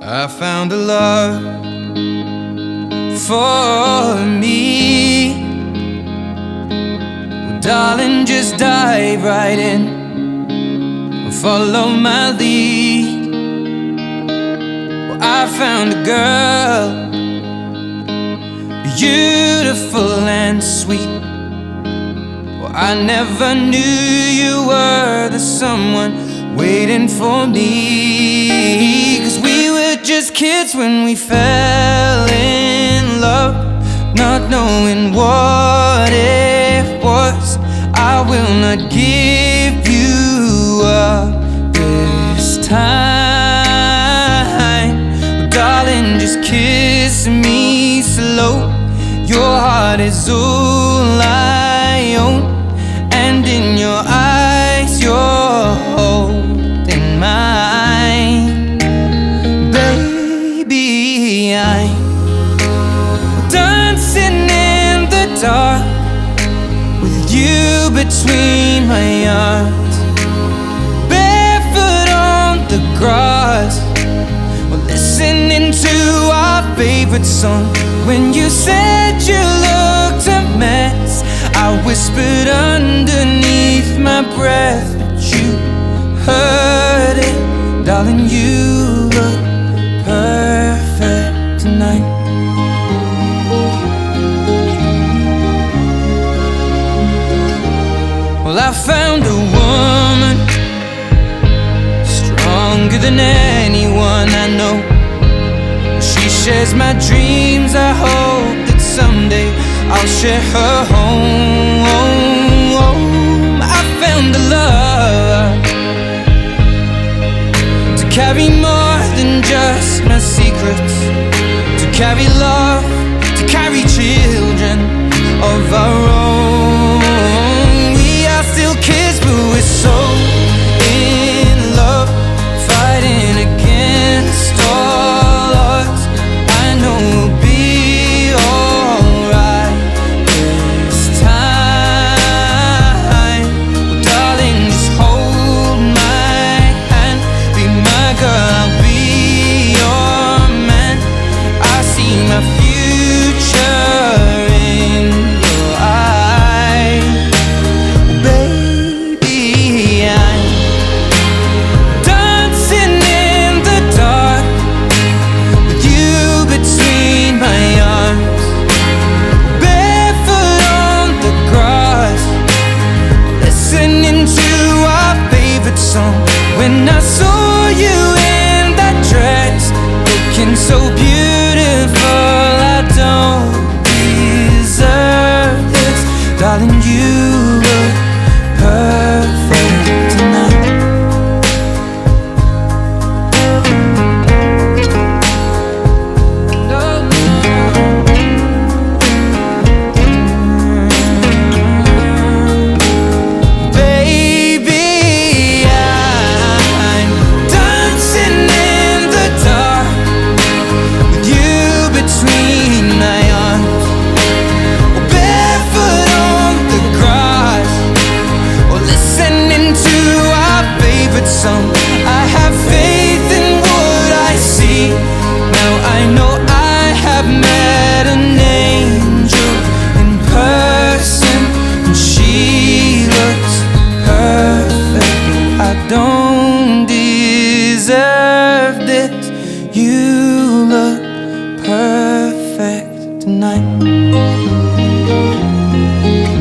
I found a love for me. Well, darling, just dive right in and follow my lead. Well, I found a girl, beautiful and sweet. Well, I never knew you were the someone waiting for me. 'Cause we were just kids when we fell in love, not knowing what it was. I will not give you up this time. Well, darling, just kiss me slow. Your heart is all I own, and in your eyes you're holding mine. Baby, I'm dancing in the dark with you between my arms, barefoot on the grass. We're listening to our favorite song. When you said you looked a mess, I whispered underneath my breath, but you heard it. Darling, you look perfect tonight. Well, I found a woman stronger than anyone I know. She shares my dreams. I hope that someday I'll share her home. I found a love to carry more than just my secrets, to carry love, to carry children of our own. We are still kids, but we're so in love, fighting against all odds. I know we'll be alright this time. Well, darling, just hold my hand, be my girl, I'll be your man. I see my future in your eyes. Baby, I'm dancing in the dark with you between my arms, barefoot on the grass, listening to our favorite song. When I saw you in that dress, looking so beautiful, I don't deserve this. Darling, you look perfect tonight. Baby, I'm dancing in the dark with you between my arms, barefoot on the grass, or listening to our favorite song. I have faith in what I see. Now I know I have met an angel in person, and she looks perfect. I don't deserve this. You look perfect tonight.